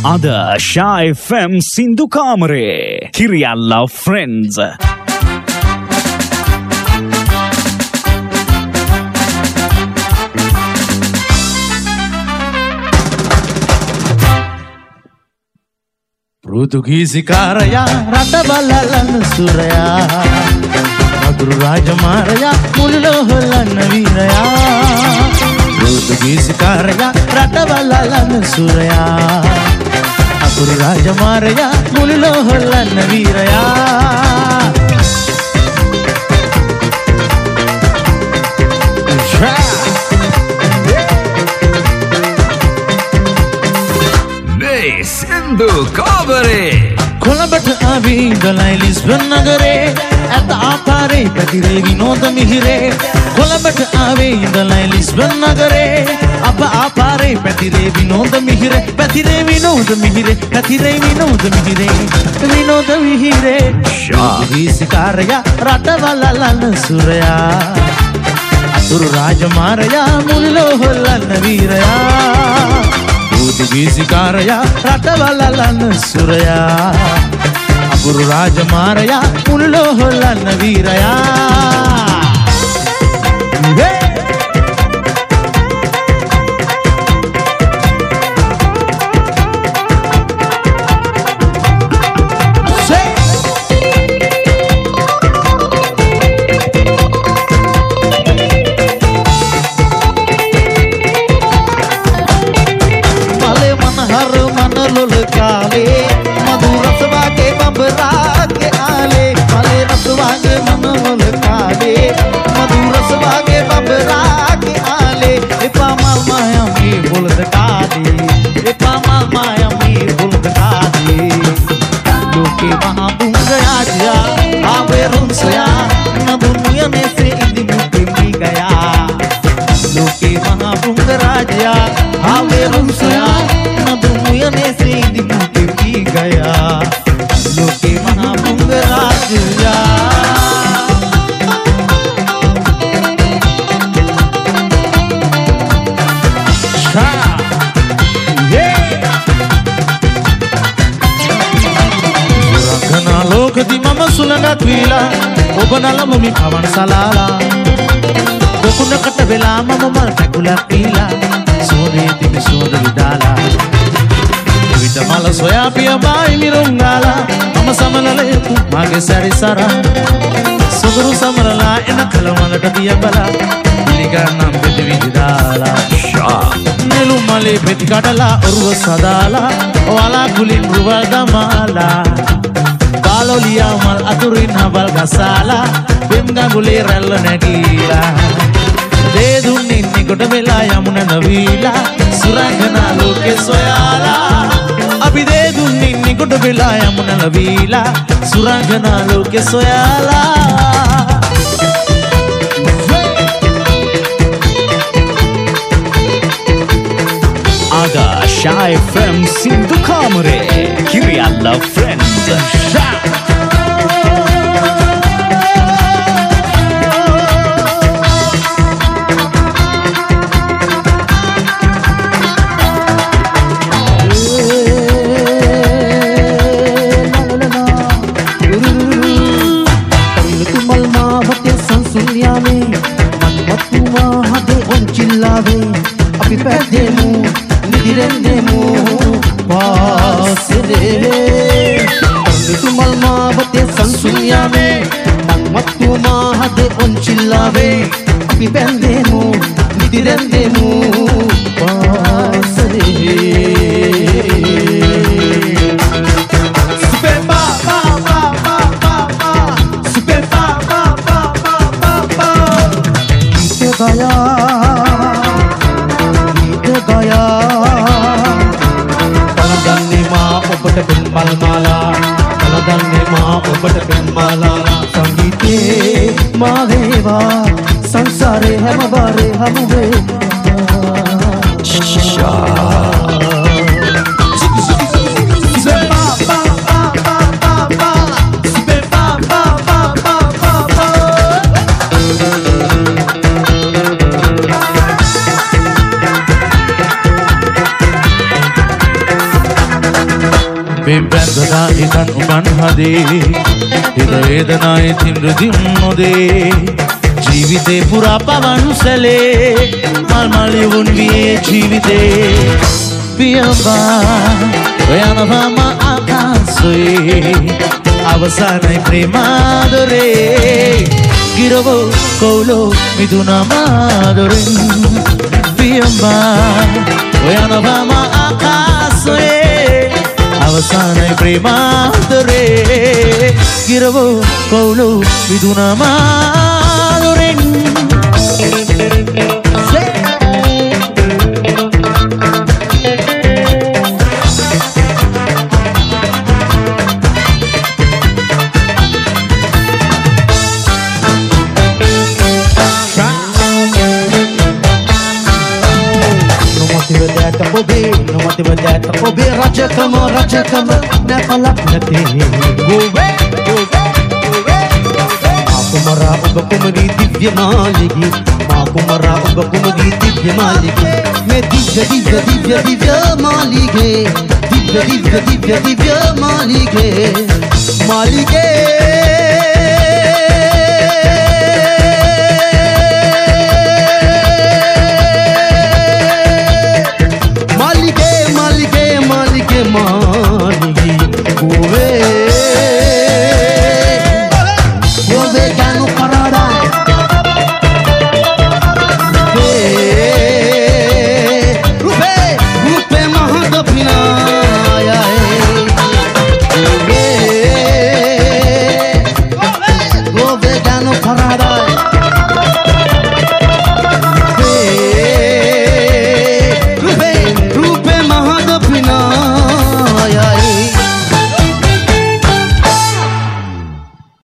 අද ෂා FM සින්දු කාමරේ කිරියල්ලා friends පෘතුගීසිකාරයා රට බලලන සුරයා මధుර රාජමාරයා මුළුලෝ හොලන්න වීරයා පෘතුගීසිකාරයා රට බලලන සුරයා මధుර රාජමාරයා මුළුලෝ හොලන්න වීරයා සින්දු කාමරේ කොළඹට ආවී ඉඳලා ලිස්බන් නගරේ ඇත ආකාරේ පැතිරේ විනෝද මිහිරේ කොළඹට ආවේ ඉඳලා ලිස්බන් නගරේ අප ආකාරේ පැතිරේ විනෝද මිහිරේ පැතිරේ විනෝද මිහිරේ පැතිරේ විනෝද මිහිරේ විනෝද මිහිරේ ශාවිසිකාරයා රටවලලන සුරයා අතුරු රාජමාරයා මුල්ලෝ හොල්ලන්න වීරයා පෘතුගීසිකාරයා රටවලලන සුරයා අපුරු රාජමාරයා මුළුලෝ හොල්ලන්න වීරයා ඔබ නලමුමි පවන් සලාලා කොකුණකට වෙලා මම මල් පැකුලක් පීලා සෝනේ තිබි සෝද විදාලා විත මල සොයා පිය බායි මිරුංගාලා මම සමනලයකු මගේ සැරිසරා සුදුරු සමරලා එන කලවඟට පියබලා පිළිගන්නම් පෙති විදිදාලා ෂා නෙළු මලේ පෙති කඩලා ඔරුව සදාලා ඔයාලා කුලින් රුවල් දමාලා කාලොලියා මල් අතුරින් හබල් ගසාලා බෙම් ගඟුලේ රැල්ල නැගීලා දේ දුන්නින් නිකොට වෙලා යමුන නවීලා සුරංගනා ලෝකේ සොයාලා අපි දේ දුන්නින් නිකොට වෙලා යමුන නවීලා සුරංගනා ලෝකේ සොයාලා අද ෂා FM සින්දු කාමරේ කිරියල්ලා ෆ්‍රෙන්ඩ්ස් අපි පැදෙමු නිදිරෙන්දෙමු වාසරේ තුමල් මාවතේ සංසුන්යාමේ මත්තුමා හදේ ඔන්චිල්ලාවේ අපි පැදෙමු නිදිරෙන්දෙමු වාසරේ ඔබට පෙන්මාලා සංගීතේ මා වේවා සංසාරේ හැම වාරේ හමු වේවා බෙම්බැන්දලා ඉතන් උපන් හදේ හිත වේදනායි තිම්රදිම් නොදේ ජීවිතේ පුරා පවන් සැලේ මල් මලියුන් වියේ ජීවිතේ පියඹා ඔයනවාම ආකාශයේ අවසානයි ප්‍රේමාදරේ ගිරවෝ කවුලෝ මිදුනමාදරෙන් පියඹා ඔයනවාම ආකාශයේ අවසානයි ප්‍රේමාදරේ ගිරවෝ කවුලෝ මිදුනමාදරෙන් ඔබේ රජකම නැපලක් නැතේ මාකුමරා ඔබ කුමරී දිව්‍ය මාලිගී මාකුමරා ඔබ කුමරී දිව්‍ය මාලිගී මේ දිව්‍ය මාලිගේ දිව්‍ය මාලිගේ